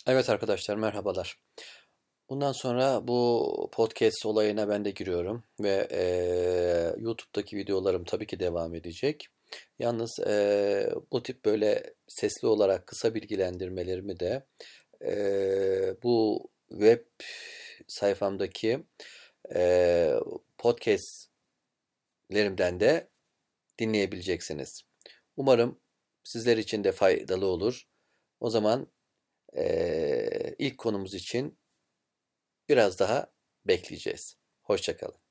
Evet arkadaşlar merhabalar. Bundan sonra bu podcast olayına ben de giriyorum ve YouTube'daki videolarım tabii ki devam edecek. Yalnız bu tip böyle sesli olarak kısa bilgilendirmelerimi de bu web sayfamdaki eee podcastlerimden de dinleyebileceksiniz. Umarım sizler için de faydalı olur. O zaman ilk konumuz için biraz daha bekleyeceğiz. Hoşça kalın.